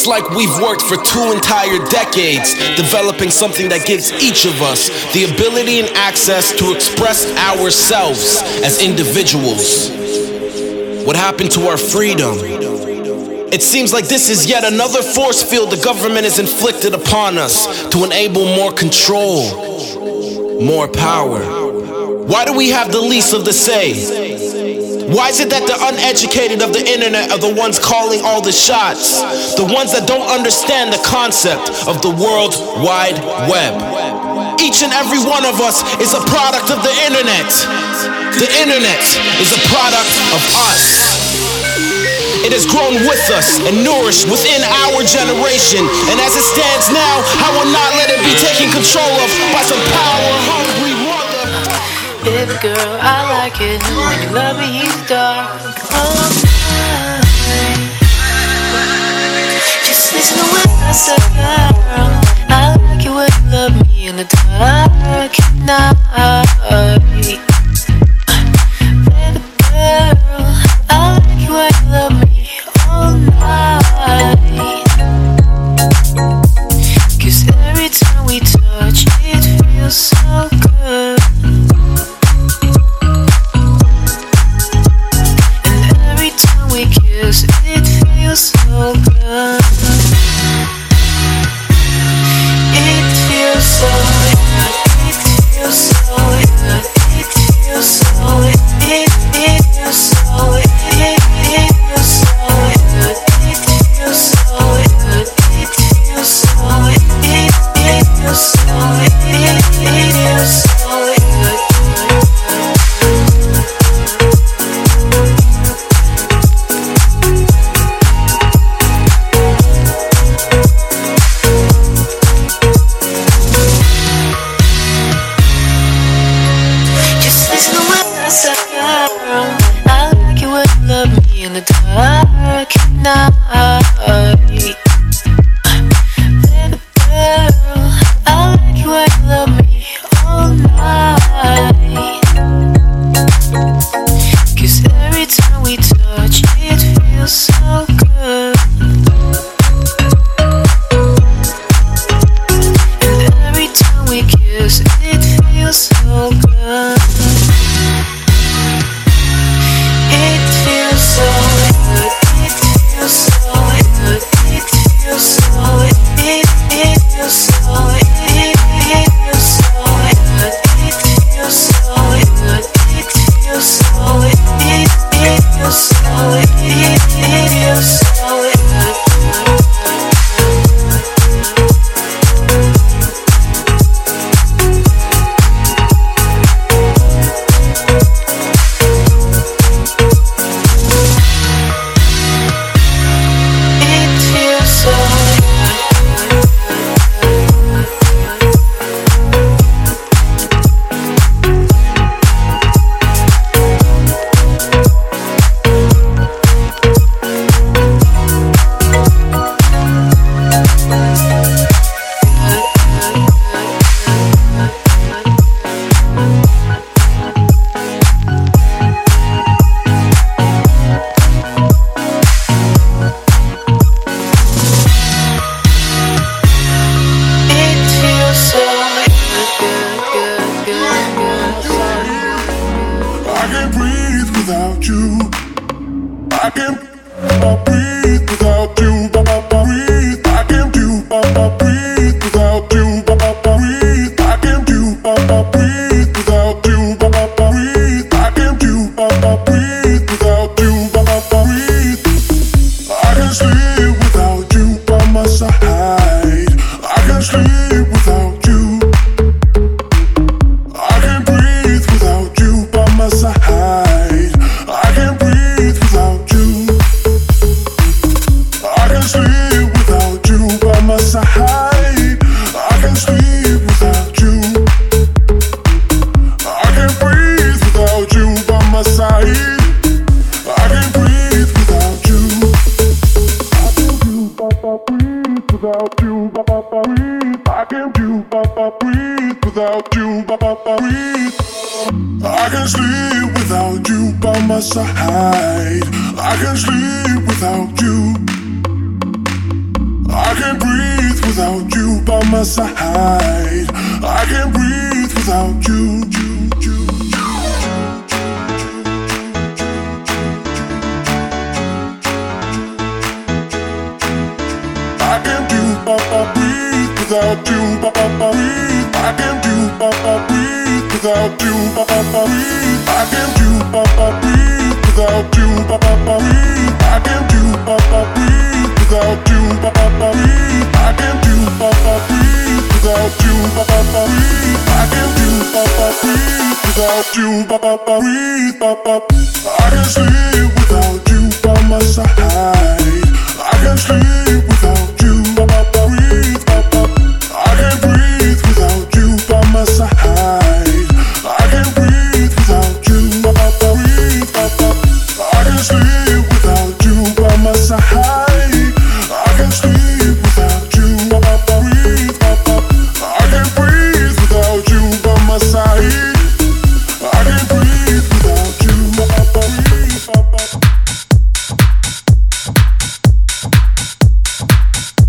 It's like we've worked for 2 entire decades, developing something that gives each of us the ability and access to express ourselves as individuals. What happened to our freedom? It seems like this is yet another force field the government has inflicted upon us to enable more control, more power. Why do we have the least of the say? Why is it that the uneducated of the internet are the ones calling all the shots? The ones that don't understand the concept of the World Wide Web. Each and every one of us is a product of the internet. The internet is a product of us. It has grown with us and nourished within our generation. And as it stands now, I will not let it be taken control of by some power-hungry motherfucker. Baby girl, I like it when you love me, he's dark. Just listen to what I said, girl. I like it when you love me in the dark night. Baby girl, I like it when you love me all night. 'Cause every time we touch, it feels so good. It feels so good. It feels so good. It feels so good. It feels so good. It feels so good. It feels so good. It feels so good. It feels so good. It feels so good. It feels so good. In the dark night, baby girl, I like you when you love me all night. 'Cause every time we touch, it feels so good. And every time we kiss, it feels so good. It feels so good. It feels so good. It feels so good. It feels so good. It feels so good. It feels so good. It feels so good. It feels so good. It feels so good. I can't sleep without you by my side. I can't sleep without you. I can't breathe without you by my side. I can't breathe without you. I can't do breathe without you. Breathe. I can't do breathe without you. Breathe. I can't do breathe without you. Breathe. I can't do breathe without you. Breathe. I can't do breathe without you. Breathe. I can't do breathe without you. Breathe. I can't sleep without you by my side. I can't sleep without you. Breathe. I can't breathe without you by my side. I can't breathe without you. Breathe. I can't sleep without you by my side. I can't sleep without you. Breathe. I can't breathe without you by my side. I can't breathe without you. Breathe.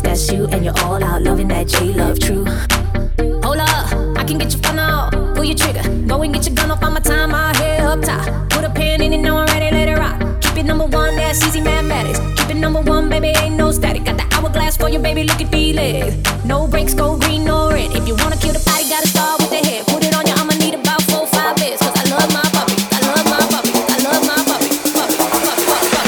that's you, and you're all out loving that J-Love true. Hold up, I can get you fun off. Pull your trigger, go and get your gun off on my time. My head up top, put a pin in it, know I'm ready, let it rock. Keep it number one, that's easy mathematics. Keep it number one, baby, ain't no static. Got the hourglass for you, baby, look at these legs. No breaks, go green, no red. If you wanna kill the body, gotta start with the head. Put it on you, I'ma need about 4-5 bits. Cause I love my puppy, I love my puppy, I love my puppy, puppy, puppy, puppy, puppy.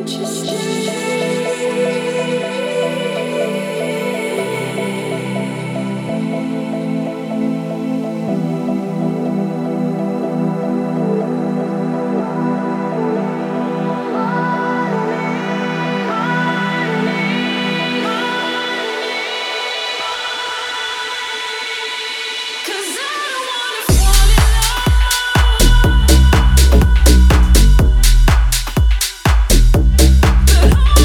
But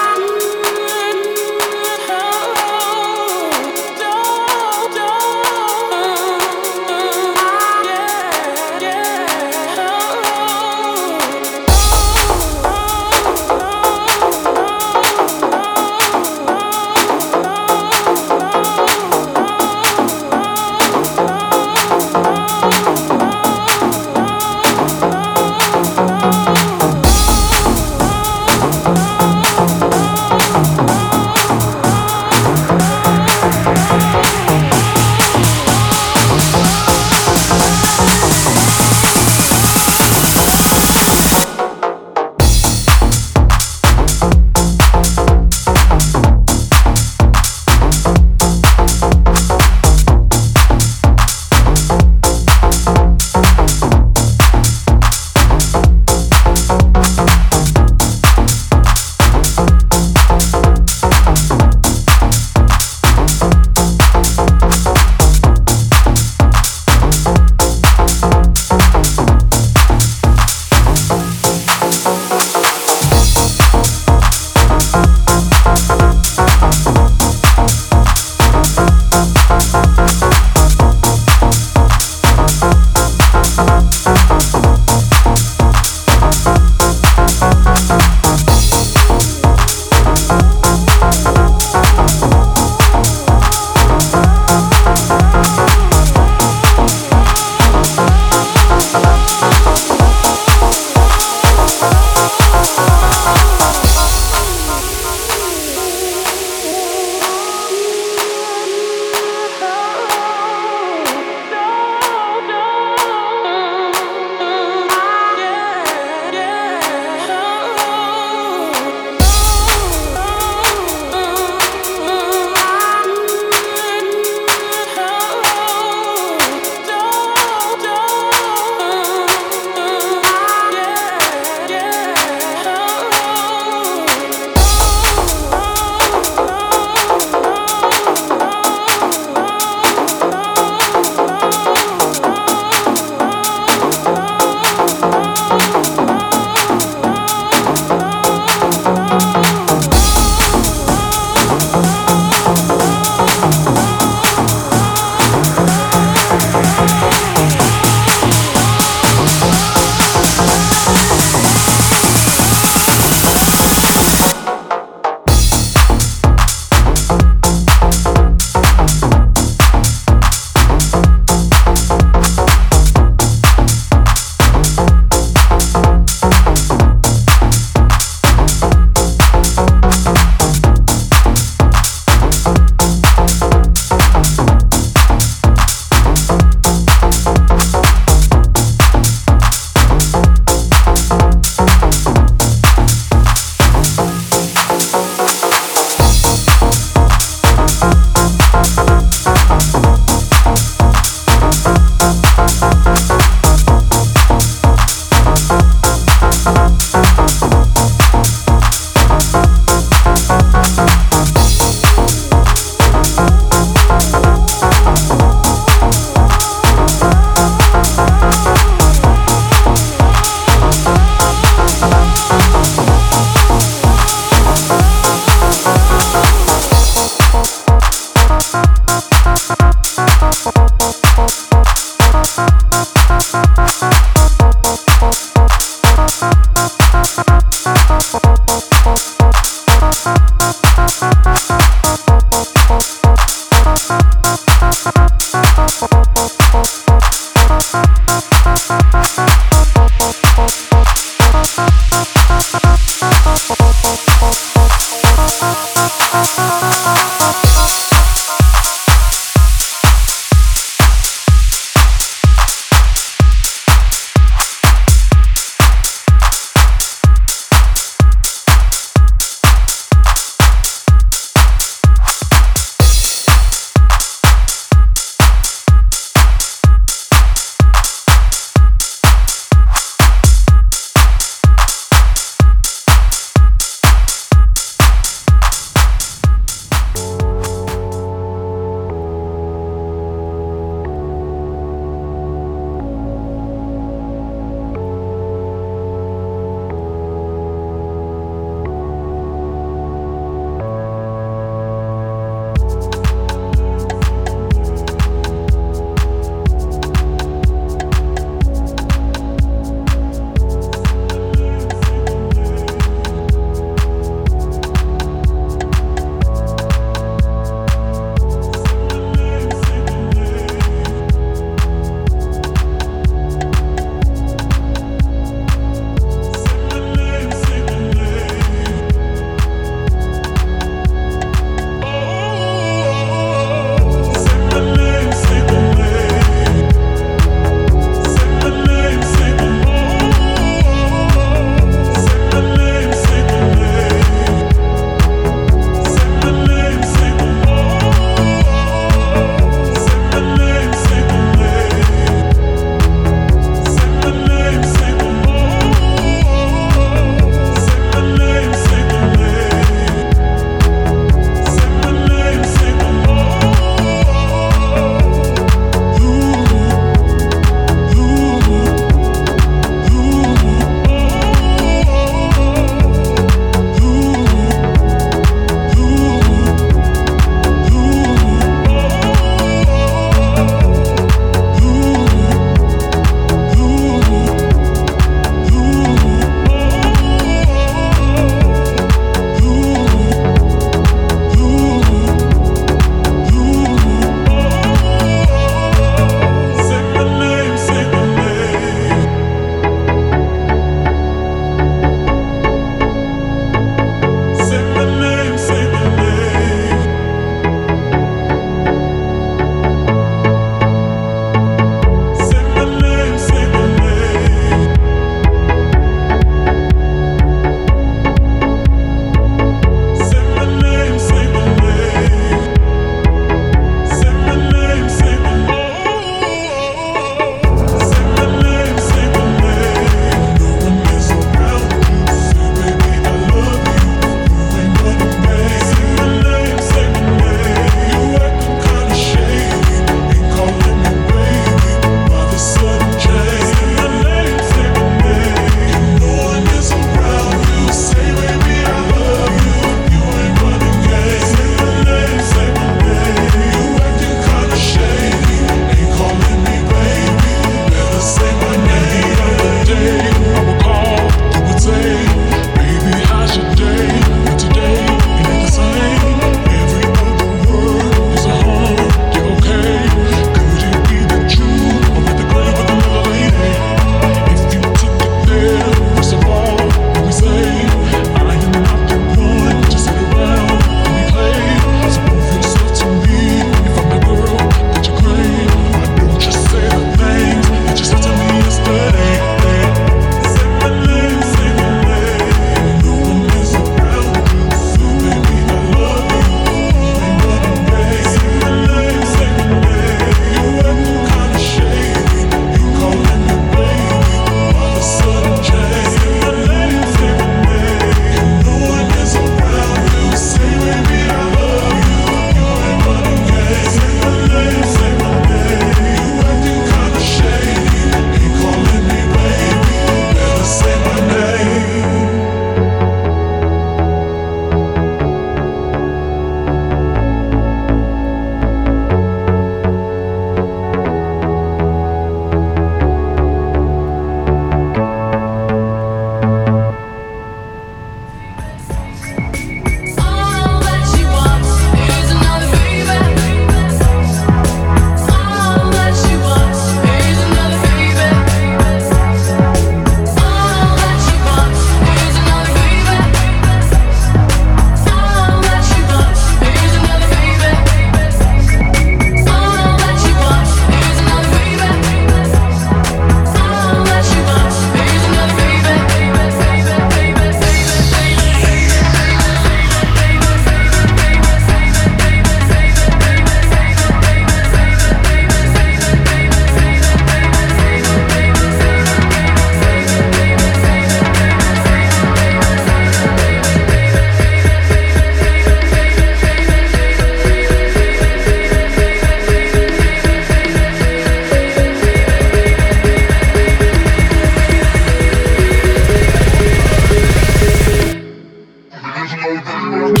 know that.